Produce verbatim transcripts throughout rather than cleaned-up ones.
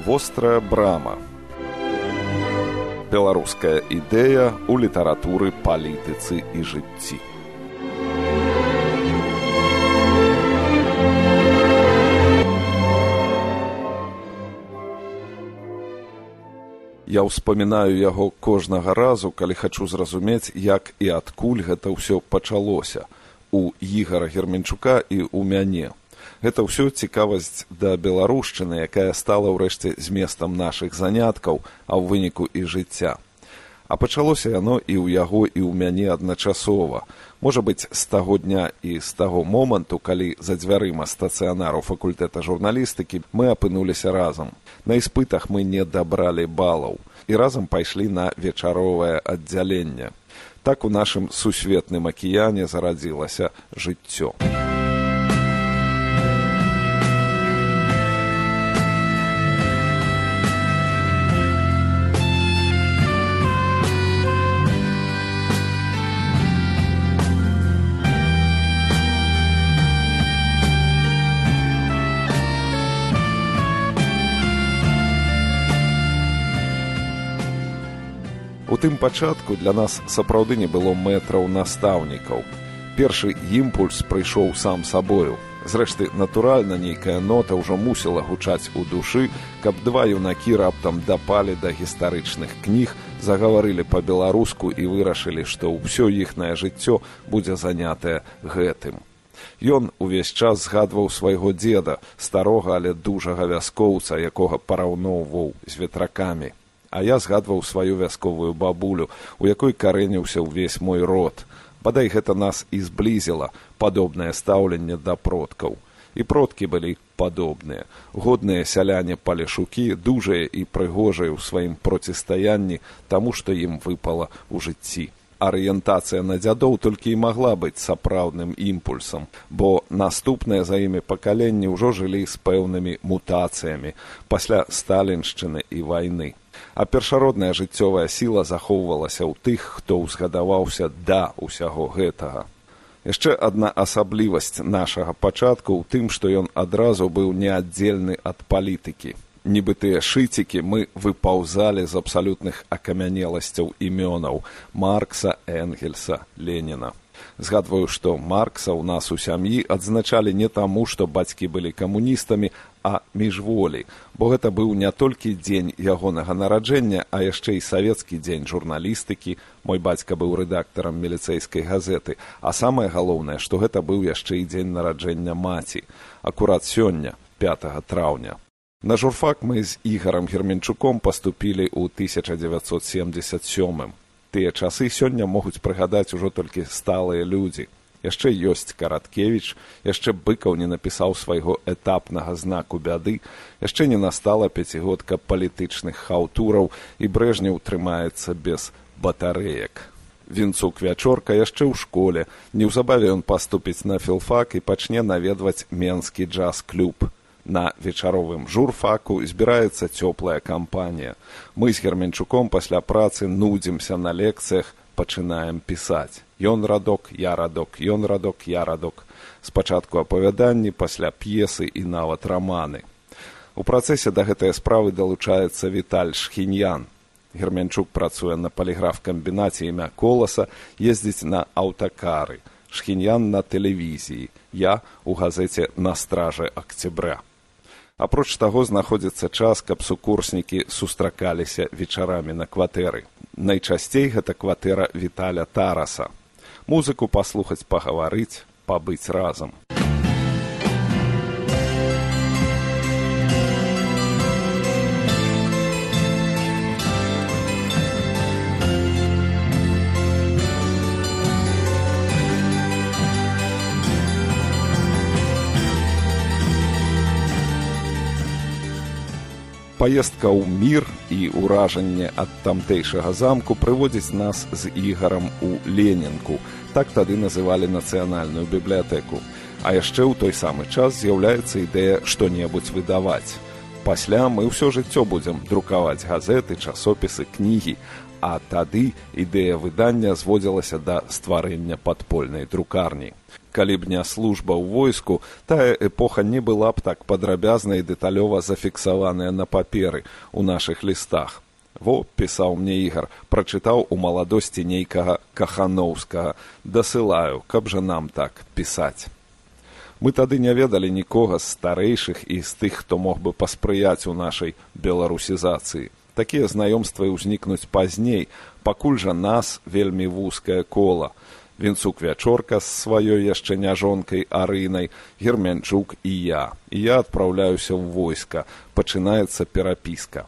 Вострая брама. Беларуская ідэя ў літаратуры, палітыцы і жыцці. Я ўспамінаю яго кожнага разу, калі хачу зразумець, як і адкуль гэта ўсё пачалося. У Ігара Герменчука і ў мяне. Гэта ўсё цікавасць да беларушчыны, якая стала ўрэшце зместам нашых заняткаў, а ў выніку і жыцця. А пачалося яно і ў яго, і ў мяне адначасова. Можа быць, з таго дня і з таго моманту, калі за дзвярыма стацыянару факультэта журналістыкі мы апынуліся разам. На іспытах мы не дабралі балаў і разам пайшлі на вечаровае аддзяленне. Так у нашым сусветным акіяне зарадзілася жыццё. У тым пачатку для нас сапраўды не было мэтраў настаўнікаў. Першы імпульс прыйшоў сам сабою. Зрэшты, натуральна, нейкая нота ўжо мусіла гучаць у душы, каб два юнакі раптам дапалі да гістарычных кніг, загаварылі па-беларуску і вырашылі, што ўсё іхнае жыццё будзе занятае гэтым. Ён увесь час згадваў свайго дзеда, старога, але дужага вяскоўца, якога параўноўваў з ветракамі. А я згадваў сваю вясковую бабулю, у якой карэніўся ўвесь мой род. Бадай гэта нас і зблізіла, падобнае стаўленне да продкаў. І продкі былі падобныя. Годныя сяляне-палешукі, дужыя і прыгожыя ў сваім процістаянні таму, што ім выпала ў жыцці. Арыентацыя на дзядоў толькі і магла быць сапраўдным імпульсам, бо наступныя за імі пакаленні ўжо жылі з пэўнымі мутацыямі пасля сталіншчыны і вайны. А першародная жыццёвая сіла захоўвалася ў тых, хто ўзгадаваўся да ўсяго гэтага. Яшчэ адна асаблівасць нашага пачатку ў тым, што ён адразу быў неаддзельны ад палітыкі. Нібы тыя шыцікі мы выпаўзалі з абсалютных акамянеласцяў імёнаў Маркса, Энгельса, Леніна. Згадваю, што Маркса ў нас у сям'і адзначалі не таму, што бацькі былі камуністамі, а міжволі, бо гэта быў не толькі дзень ягонага нараджэння, а яшчэ і савецкі дзень журналістыкі, мой бацька быў рэдактарам міліцэйскай газеты, а самае галоўнае, што гэта быў яшчэ і дзень нараджэння маці, акурат сёння, пятага траўня. На журфак мы з Ігарам Герменчуком паступілі ў тысяча дзевяцьсот семдзесят сёмым. Тыя часы сёння могуць прыгадаць ужо толькі сталыя людзі. Яшчэ ёсць Караткевіч, яшчэ Быкаў не напісаў свайго этапнага знаку бяды, яшчэ не настала пяцігодка палітычных хаўтураў і Брэжнеў трымаецца без батарэек. Вінцук Вячорка яшчэ ў школе, неўзабаве ён паступіць на філфак і пачне наведваць Менскі джаз-клуб. На вечаровым журфаку збіраецца цёплая кампанія. Мы з Герменчуком пасля працы нудзімся на лекцыях, пачынаем пісаць. Ён радок, я радок, ён радок, я радок. Спачатку апавяданні, пасля п'есы і нават раманы. У працэсе да гэтай справы далучаецца Віталь Шхіньян. Герменчук працуе на паліграф-камбінаце імя Коласа, ездзіць на аўтакары. Шхіньян на тэлевізіі, я у газеце «На страже Октября». Апроч таго, знаходзіцца час, каб сукурснікі сустракаліся вечарамі на кватэры. Найчасцей гэта кватэра Віталя Тараса. Музыку паслухаць, пагаварыць, пабыць разам. Паездка ў мір і ўражанне ад тамтэйшага замку прыводзіць нас з Ігарам у Ленінку. Так тады называлі нацыянальную бібліятэку. А яшчэ ў той самы час з'яўляецца ідэя што-небудзь выдаваць. Пасля мы ўсё жыццё будзем друкаваць газеты, часопісы, кнігі, А тады ідэя выдання зводзілася да стварэння падпольнай друкарні. Калі б не служба ў войску, тая эпоха не была б так падрабязна і дэталёва зафіксаваная на паперы ў нашых лістах. Во, пісаў мне Ігар, прачытаў у маладосці нейкага Кахановскага. Дасылаю, каб жа нам так пісаць. Мы тады не ведалі нікога з старэйшых і з тых, хто мог бы паспрыяць у нашай беларусізацыі. Такія знаёмствы ўзнікнуць пазней, пакуль жа нас вельмі вузкае кола. Вінцук Вячорка з сваёй яшчэ няжонкай Арынай, Гермянчук і я. І я адпраўляюся ў войска. Пачынаецца перапіска.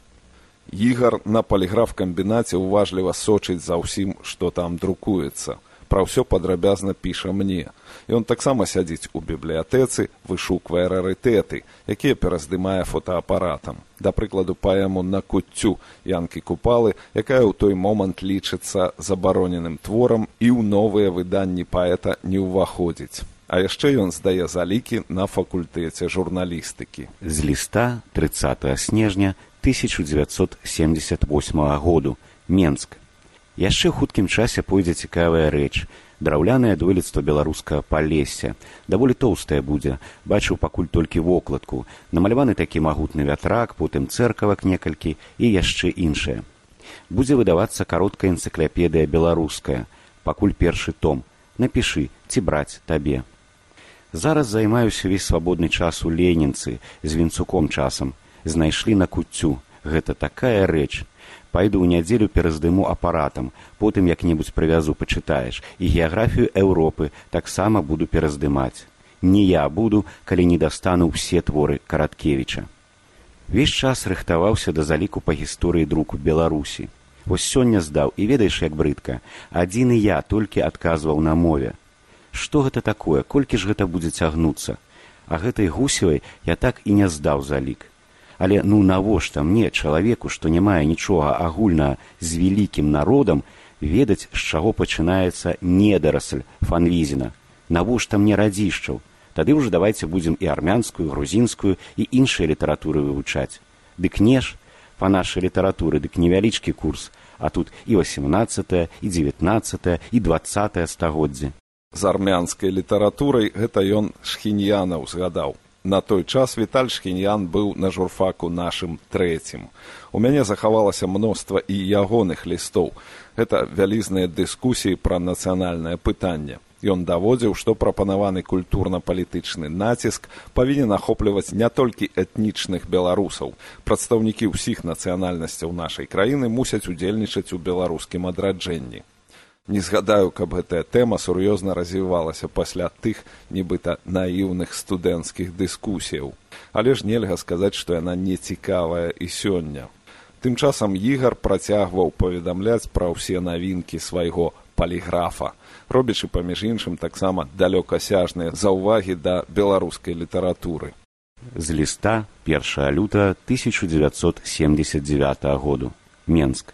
Ігар на паліграф-камбінаце уважліва сочыць за ўсім, што там друкуецца. Пра ўсё падрабязна піша мне. Ён таксама сядзіць у бібліятэцы, вышуквае рарытэты, якія пераздымае фотоапаратам. Да прыкладу, паэму «На куццю» Янкі Купалы, якая ў той момант лічыцца забароненым творам і ў новыя выданні паэта не ўваходзіць. А яшчэ ён здае залікі на факультэце журналістыкі. З ліста трыццатага снежня тысяча дзевяцьсот семьдесят восьмага году. Менск. Яшчэ ў хуткім часе пойдзе цікавая рэч. Драўлянае дойлідства беларускага Палесся. Даволі тоўстае будзе. Бачыў пакуль толькі вокладку. Намаляваны такі магутны вятрак, потым цэркавак некалькі і яшчэ іншае. Будзе выдавацца кароткая энцыклапедыя беларуская. Пакуль першы том. Напішы, ці браць табе. Зараз займаюся весь свабодны час у Ленінцы, з Вінцуком часам. Знайшлі на куццю. Гэта такая рэч. Пайду ў нядзелю пераздыму апаратам, потым як-небудзь прывязу пачытаеш, і геаграфію Еўропы таксама буду пераздымаць. Не я буду, калі не дастану ўсе творы Караткевіча. Весь час рыхтаваўся да заліку па гісторыі друку Беларусі. Вось сёння здаў, і ведаеш, як брыдка, адзін і я толькі адказваў на мове. Што гэта такое, колькі ж гэта будзе цягнуцца? А гэтай Гусевай я так і не здаў залік. Але ну навошта мне, чалавеку, што не мае нічога агульнага з вялікім народам, ведаць, з чаго пачынаецца недарасль Фанвізіна? Навошта мне радзішчаў? Тады ўжо давайце будзем і армянскую, грузінскую, і іншыя літаратуры вывучаць. Дык не ж, па нашай літаратуры, дык невялічкі курс, а тут і васемнаццатае, і дзевятнаццатае, і дваццатае стагоддзе. З армянскай літаратурай гэта ён Шхіньяна ўзгадаў. На той час Віталь Шхіньян быў на журфаку нашым трэцім. У мяне захавалася мноства і ягоных лістоў. Гэта вялізныя дыскусіі пра нацыянальнае пытанне. Ён даводзіў, што прапанаваны культурна-палітычны націск павінен ахопліваць не толькі этнічных беларусаў. Прадстаўнікі ўсіх нацыянальнасцяў нашай краіны мусяць удзельнічаць у беларускім адраджэнні. Не згадаю, каб гэтая тэма сур'ёзна развівалася пасля тых, нібыта, наіўных студэнцкіх дыскусіяў. Але ж нельга сказаць, што яна не цікавая і сёння. Тым часам Ігар працягваў паведамляць пра ўсе навінкі свайго паліграфа, робячы, паміж іншым, таксама далёкасяжныя заўвагі да беларускай літаратуры. З ліста першага лютага тысяча дзевяцьсот семьдесят дзевятага году. Менск.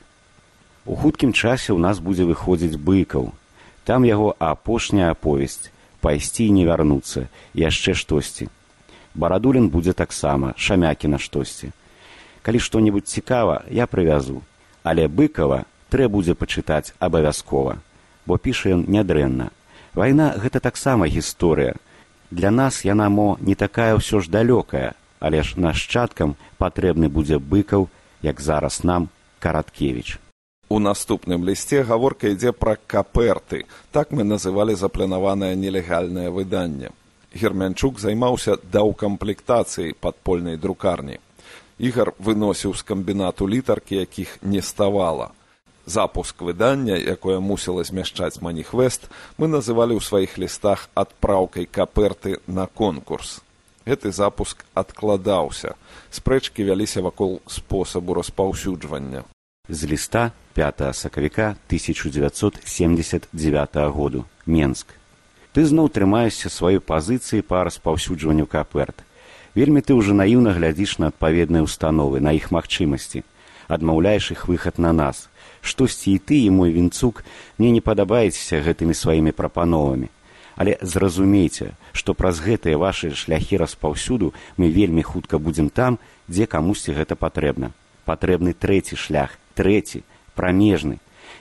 У хуткім часе ў нас будзе выходзіць Быкаў. Там яго апошняя аповесць «Пайсці і не вярнуцца», яшчэ штосьці. Барадулін будзе таксама, Шамякіна штосьці. Калі што-небудзь цікава, я прывязу. Але Быкава трэ будзе пачытаць абавязкова, бо піша ён нядрэнна. Вайна – гэта таксама гісторыя. Для нас яна, мо, не такая ўсё ж далёкая, але ж нашчадкам патрэбны будзе Быкаў, як зараз нам Караткевіч. У наступным лісце гаворка ідзе пра каперты. Так мы называлі запланаванае нелегальнае выданне. Гермянчук займаўся даўкамплектацыяй падпольнай друкарні. Ігар выносіў з камбінату літаркі, якіх не ставала. Запуск выдання, якое мусіла змяшчаць маніхвест, мы называлі ў сваіх лістах адпраўкай каперты на конкурс. Гэты запуск адкладаўся. Спрэчкі вяліся вакол спосабу распаўсюджвання. З ліста пятага сакавіка тысяча дзевяцьсот семьдесят дзевятага году. Менск. Ты зноў трымаешся сваёй пазіцыі па распаўсюджванню каперт. Вельмі ты ўжо наіўна глядзіш на адпаведныя ўстановы, на іх магчымасці. Адмаўляеш іх выхад на нас. Штосьці і ты, і мой Вінцук мне не падабаецеся гэтымі сваімі прапановамі. Але зразумейце, што праз гэтыя вашы шляхі распаўсюду мы вельмі хутка будзем там, дзе камусьці гэта патрэбна. Патрэбны трэці шлях, трэці, прамежны.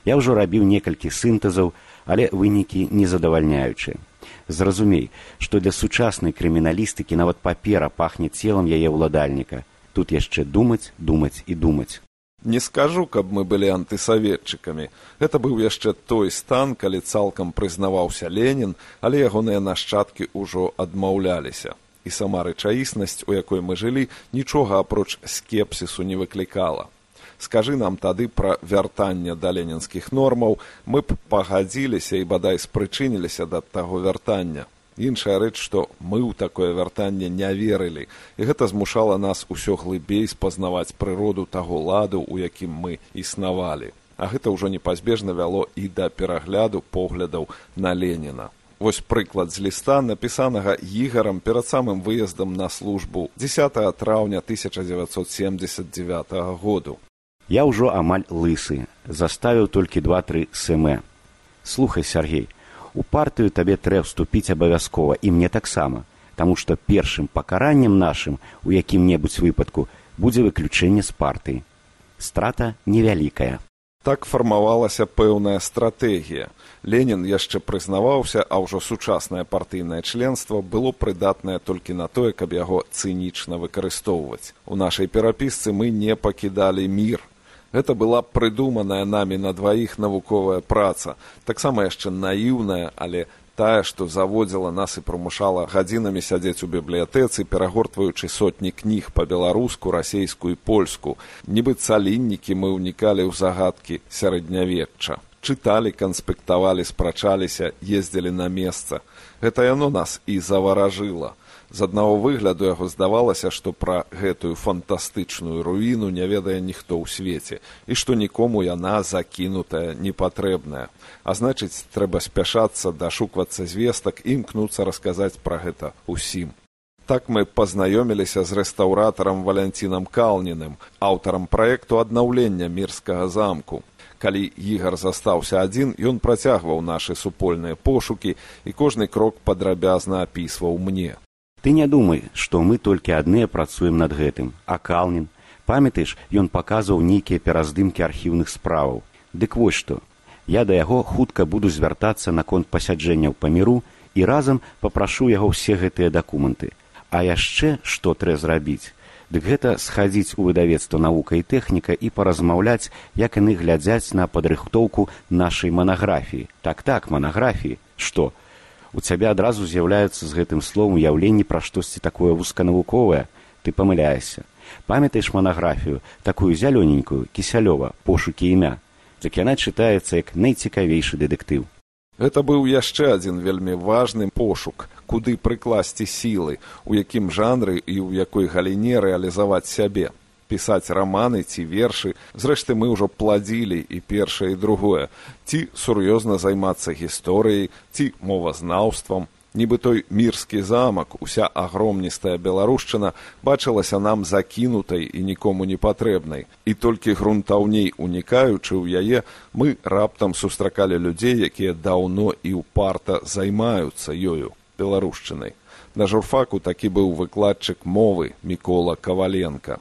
Я ўжо рабіў некалькі сінтэзаў, але вынікі не задавальняючыя. Зразумей, што для сучаснай крыміналістыкі нават папера пахне целам яе ўладальніка. Тут яшчэ думаць, думаць і думаць. Не скажу, каб мы былі антысаветчыкамі. Гэта быў яшчэ той стан, калі цалкам прызнаваўся Ленін, але ягоныя нашчадкі ўжо адмаўляліся. І сама рэчаіснасць, у якой мы жылі, нічога апроч скепсісу не выклікала. Скажы нам тады пра вяртанне да ленінскіх нормаў, мы б пагадзіліся і бадай спрычыніліся да таго вяртання. Іншая рэч, што мы ў такое вяртанне не верылі, і гэта змушала нас усё глыбей спазнаваць прыроду таго ладу, у якім мы існавалі. А гэта ўжо непазбежна вяло і да перагляду поглядаў на Леніна. Вось прыклад з ліста, напісанага Ігарам перад самым выездам на службу дзесятага траўня тысяча дзевяцьсот семдзесят дзевятага году. Я ўжо амаль лысы, заставіў толькі два-тры сэмэ. Слухай, Сергей, у партыю табе трэ вступіць абавязкова, і мне таксама, таму што першым пакараннем нашым у якім-небудзь выпадку будзе выключэнне з партыі. Страта невялікая. Так фармавалася пэўная стратэгія. Ленін яшчэ прызнаваўся, а ўжо сучаснае партыйнае членства было прыдатнае толькі на тое, каб яго цынічна выкарыстоўваць. У нашай перапісцы мы не пакідалі мір. Гэта была прыдуманая намі на дваіх навуковая праца, таксама яшчэ наіўная, але тая, што заводзіла нас і прымушала гадзінамі сядзець у бібліятэцы, перагортваючы сотні кніг па-беларуску, расейску і польску. Нібы цаліннікі мы ўнікалі ў загадкі сярэднявечча. Чыталі, канспектавалі, спрачаліся, ездзілі на месца. Гэта яно нас і заваражыла. З аднаго выгляду яго здавалася, што пра гэтую фантастычную руіну не ведае ніхто ў свеце, і што нікому яна закінутая, непатрэбная. А значыць, трэба спяшацца, дашуквацца звестак і імкнуцца расказаць пра гэта ўсім. Так мы пазнаёміліся з рэстаўратарам Валянцінам Калніным, аўтарам праекту аднаўлення Мірскага замку. Калі Ігар застаўся адзін, ён працягваў нашы супольныя пошукі і кожны крок падрабязна апісваў мне. Ты не думай, што мы толькі адныя працуем над гэтым, а Калнін, памятаеш, ён паказваў нейкія пераздымкі архіўных справаў. Дык вось што, я да яго хутка буду звяртацца наконт пасяджэнняў па міру і разам папрашу яго ўсе гэтыя дакументы. А яшчэ што трэ зрабіць? Дык гэта схадзіць у выдавецтва «Навука і тэхніка» і паразмаўляць, як яны глядзяць на падрыхтоўку нашай манаграфіі. Так-так, манаграфіі. Што? У цябе адразу з'яўляецца з гэтым словам уяўленне пра штосьці такое вузканавуковае? Ты памыляешся. Памятаеш манаграфію, такую зялёненькую, Кісялёва, «Пошукі імя»? Так яна чытаецца як найцікавейшы дэтэктыў. Гэта быў яшчэ адзін вельмі важны пошук, куды прыкласці сілы, у якім жанры і ў якой галіне рэалізаваць сябе. Пісаць раманы ці вершы, зрэшты мы ўжо пладзілі і першае, і другое. Ці сур'ёзна займацца гісторыяй, ці мовазнаўствам. Нібы той Мірскі замак, уся агромністая беларушчына бачылася нам закінутай і нікому не патрэбнай. І толькі грунтаўней унікаючы ў яе, мы раптам сустракалі людзей, якія даўно і ўпарта займаюцца ёю, беларушчынай. На журфаку такі быў выкладчык мовы Мікола Каваленка.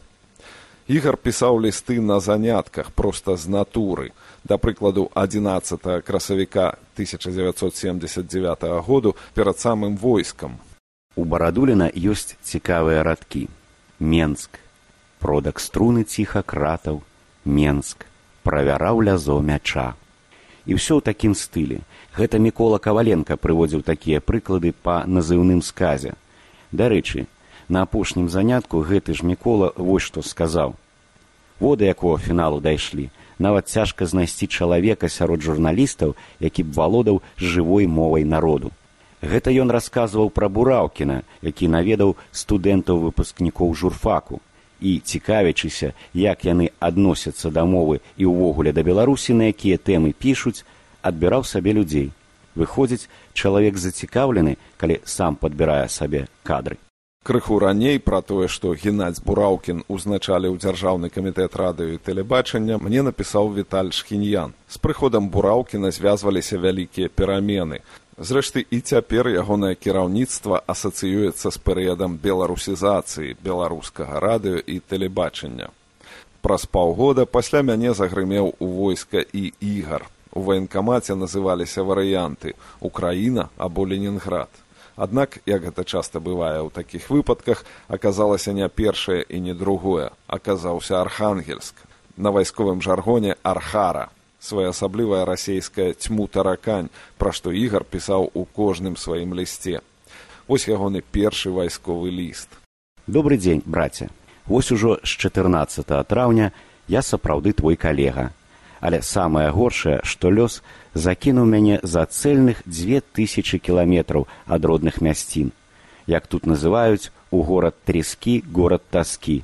Ігар пісаў лісты на занятках, проста з натуры. Да прыкладу, адзінаццатага красавіка тысяча дзевяцьсот семдзесят дзевятага году перад самым войскам. У Барадуліна ёсць цікавыя радкі. Менск. Продак струны ціха кратаў. Менск. Правяраў лязо мяча. І ўсё ў такім стылі. Гэта Мікола Каваленка прыводзіў такія прыклады па назыўным сказе. Дарэчы, на апошнім занятку гэты ж Мікола вось што сказаў. Во да якога фіналу дайшлі. Нават цяжка знайсці чалавека сярод журналістаў, які б валодаў жывой мовай народу. Гэта ён расказваў пра Бураўкіна, які наведаў студэнтаў-выпускнікоў журфаку. І, цікавячыся, як яны адносяцца да мовы і ўвогуле да Беларусі, на якія тэмы пішуць, адбіраў сабе людзей. Выходзіць, чалавек зацікаўлены, калі сам падбірае сабе кадры. Крыху раней пра тое, што Геннадзь Бураўкін узначаліў Дзяржаўны камітэт радыё і тэлебачання, мне напісаў Віталь Шхіньян. З прыходам Бураўкіна звязваліся вялікія перамены. Зрэшты, і цяпер ягонае кіраўніцтва асацыюецца з перыядам беларусізацыі беларускага радыё і тэлебачання. Праз паўгода пасля мяне загрымеў у войска і Ігар. У ваенкамаце называліся варыянты «Украіна» або «Ленінград». Аднак, як гэта часта бывае ў такіх выпадках, аказалася не першае і не другое. Аказаўся Архангельск. На вайсковым жаргоне «Архара». Своеасаблівая расейская «тьму-таракань», пра што Ігар пісаў у кожным сваім лісце. Вось ягоны першы вайсковы ліст. Добры дзень, браце. Вось ужо з чатырнаццатага траўня я сапраўды твой калега. Але самае горшае, што лёс закінуў мяне за цэльных дзве тысячы кіламетраў ад родных мясцін. Як тут называюць, у горад Трескі, горад Таскі.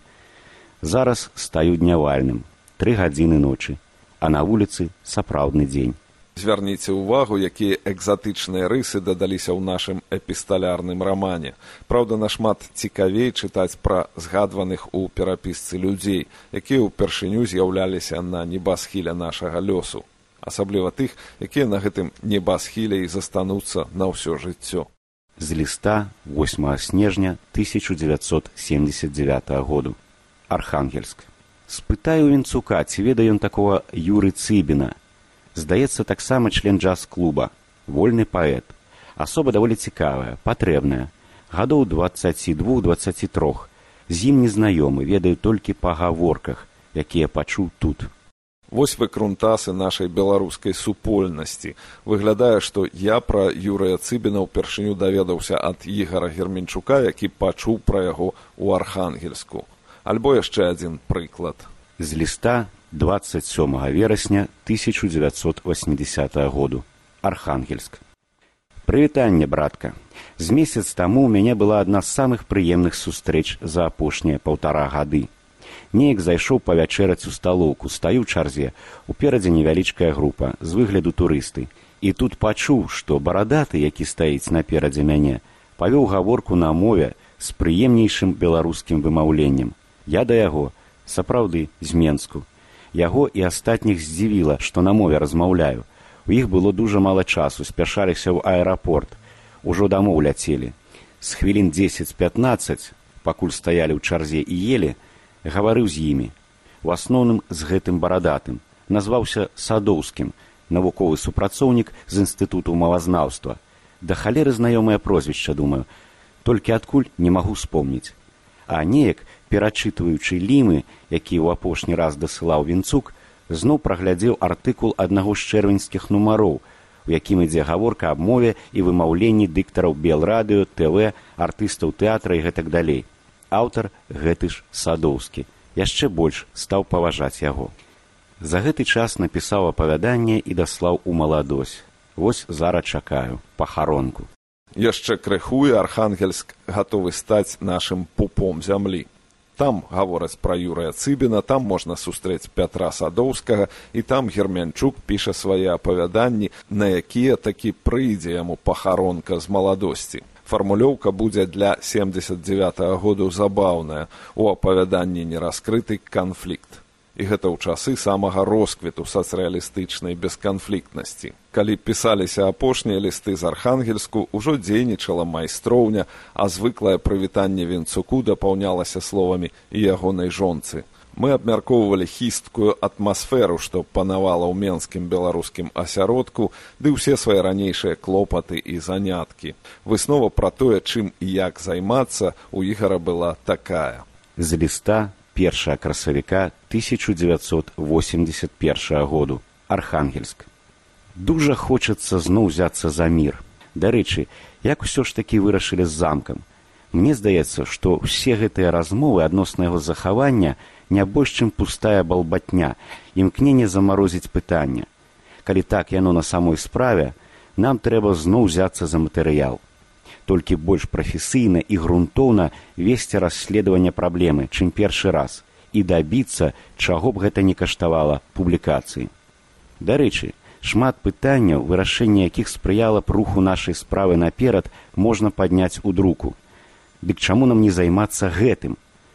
Зараз стаю днявальным. Тры гадзіны ночы. А на вуліцы сапраўдны дзень. Звярніце ўвагу, якія экзатычныя рысы дадаліся ў нашым эпісталярным рамане. Праўда, нашмат цікавей чытаць пра згадваных у перапісцы людзей, якія ўпершыню з'яўляліся на небасхіле нашага лёсу. Асабліва тых, якія на гэтым небасхіле і застануцца на ўсё жыццё. З ліста восьмага снежня тысяча дзевяцьсот семдзесят дзевятага году. Архангельск. Спытаю Вінцука, ці ведае ён такога Юры Цыбіна. Здаецца, таксама член джаз-клуба, вольны паэт. Асоба даволі цікавая, патрэбная. Гадоў дваццаці двух дваццаці трох. З ім незнаёмы, ведаю толькі па гаворках, якія пачуў тут. Вось выкрунтасы нашай беларускай супольнасці. Выглядае, што я пра Юрыя Цыбіна ўпершыню даведаўся ад Ігара Герменчука, які пачуў пра яго ў Архангельску. Альбо яшчэ адзін прыклад. З ліста двадцать сёмага верасня тысяча дзевяцьсот восьмідзесятага году. Архангельск. Прывітанне, братка. З месяц таму ў мяне была адна з самых прыемных сустрэч за апошнія паўтара гады. Неяк зайшоў павячэраць у сталоўку, стаю ў чарзе, уперадзе невялічкая група, з выгляду турысты. І тут пачуў, што барадаты, які стаіць наперадзе мяне, павёў гаворку на мове з прыемнейшым беларускім вымаўленнем. Я да яго, сапраўды, з Менску. Яго і астатніх здзівіла, што на мове размаўляю. У іх было дужа мала часу, спяшаліся ў аэрапорт. Ужо дамоў ляцелі. З хвілін дзесяць-пятнаццаць, пакуль стаялі ў чарзе і елі, гаварыў з імі. У асноўным з гэтым барадатым. Назваўся Садоўскім, навуковы супрацоўнік з інстытуту мовазнаўства. Да халеры знаёмае прозвішча, думаю. Толькі адкуль не магу спомніць. А неяк, перачытваючы лімы, які ў апошні раз дасылаў Вінцук, зноў праглядзеў артыкул аднаго з чэрвеньскіх нумароў, у якім ідзе гаворка аб мове і вымаўленні дыктараў Белрадыё, ТВ, артыстаў тэатра і гэтак далей. Аўтар гэты ж Садоўскі. Яшчэ больш стаў паважаць яго. За гэты час напісаў апавяданне і даслаў у маладосць. Вось зараз чакаю пахаронку. Яшчэ крыху і Архангельск гатовы стаць нашым пупом зямлі. Там гавораць пра Юрыя Цыбіна, там можна сустрэць Пятра Садоўскага, і там Герменчук піша свае апавяданні, на якія такі прыйдзе яму пахаронка з маладосці. Фармулёўка будзе для семдзесят дзевятага году забаўная. У апавяданні не раскрыты канфлікт. І гэта ў часы самага росквіту сацыялістычнай бесканфліктнасці. Калі пісаліся апошнія лісты з Архангельску, ужо дзейнічала майстроўня, а звыклае прывітанне Вінцуку дапаўнялася словамі і ягонай жонцы. Мы абмяркоўвалі хісткую атмасферу, што панавала ў менскім беларускім асяродку, ды ўсе свае ранейшыя клопаты і заняткі. Выснова пра тое, чым і як займацца, у Ігара была такая. З ліста першага красавіка тысяча дзевяцьсот восемьдесят першага году. Архангельск. Дужа хочацца зноў узяцца за мір. Дарэчы, як усё ж такі вырашылі з замкам? Мне здаецца, што ўсе гэтыя размовы адносна яго захавання не больш, чым пустая балбатня, імкненне замарозіць пытання. Калі так яно на самой справе, нам трэба зноў узяцца за матэрыял. Толькі больш прафесійна і грунтоўна весці расследаванне праблемы, чым першы раз, і дабіцца, чаго б гэта не каштавала публікацыі. Дарэчы, шмат пытанняў, вырашэнне якіх спрыяла б руху нашай справы наперад, можна падняць у друку. Дык чаму нам не займацца гэтым?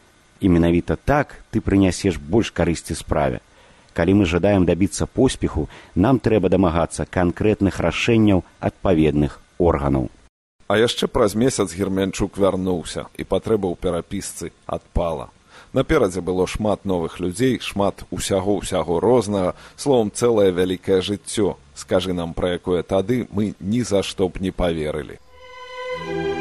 І менавіта так ты прынясеш больш карысці справе. Калі мы жадаем дабіцца поспеху, нам трэба дамагацца канкрэтных рашэнняў адпаведных органаў. А яшчэ праз месяц Герменчук вярнуўся, і патрэба ў перапісцы адпала. Наперадзе было шмат новых людзей, шмат усяго-ўсяго рознага, словам, цэлае вялікае жыццё. Скажы нам, пра якое тады мы ні за што б не паверылі.